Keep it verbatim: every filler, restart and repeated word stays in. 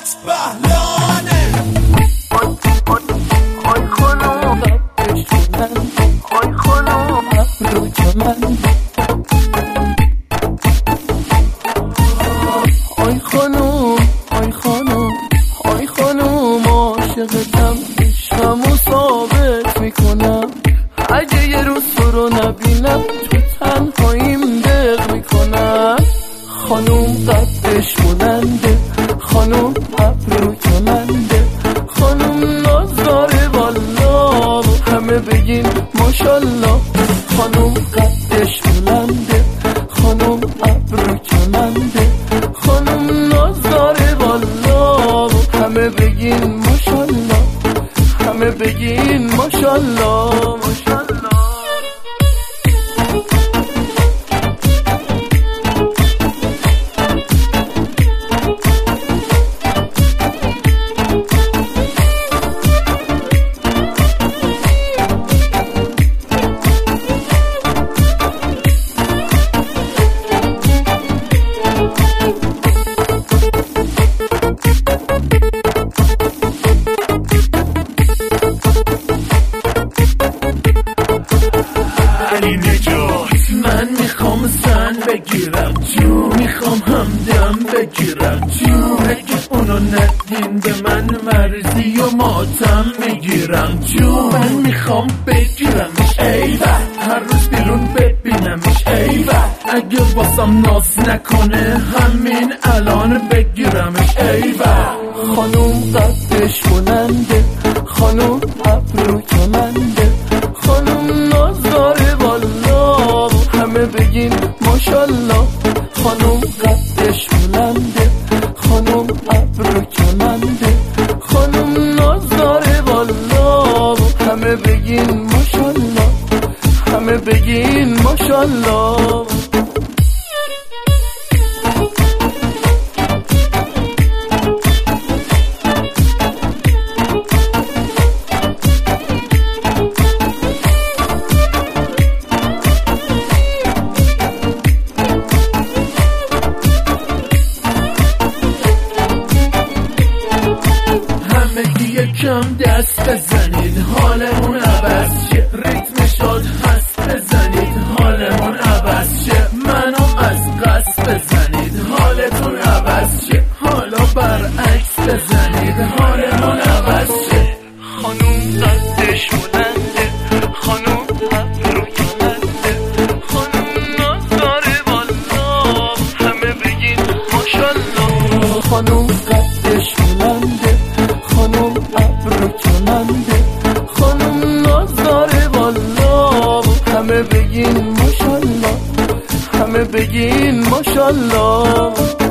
عکس بهلانه. آی خانم قدش من، آی خانم ابروی من، آی خانم آی خانم آی خانم عاشقتم، عشقمو ثابت میکنم. اگه یه روز تو رو نبینم تو تنهاییم دق میکنم. خانم قدش بلنده، خانم ابرو کمنده، خانم ناز داره والا همه بگین ماشالله. خانم قدش بلنده، خانم ابرو کمنده، خانم ناز داره والا همه بگین ماشالله، همه بگین ماشالله ماشالله. علی نجات من میخوام زن بگیرم جو، میخوام همدم بگیرم جو. اگه اونو ندین به من مرزی و ماتم میگیرم جو. من میخوام بگیرمش ایوه، هر روز بیرون ببینمش ایوه. اگه واسم ناز نکنه همین الان بگیرمش ایوه. خانم قدش بلنده، خانم ابرو کمنده، خانم ناز داره والا همه بگین ماشالله. خانم قدش بلنده، خانم ابرو کمنده، خانم ناز داره والا همه بگین ماشالله، همه بگین ماشالله. یکم دست بزنید حالمون عوض شه، ریتم شاد هست بزنید حالمون عوض شه. منو از قصد بزنید حالتون عوض شه، حالا برعکس بزنید حالمون عوض شه. خانم قدش بلنده، خانم ابرو کمنده، خانم ناز داره والا همه بگین ماشالله. خانم قدش بلنده، خانم ابرو کمنده، خانم ناز داره والا همه بگین ماشالله، همه بگین ماشالله.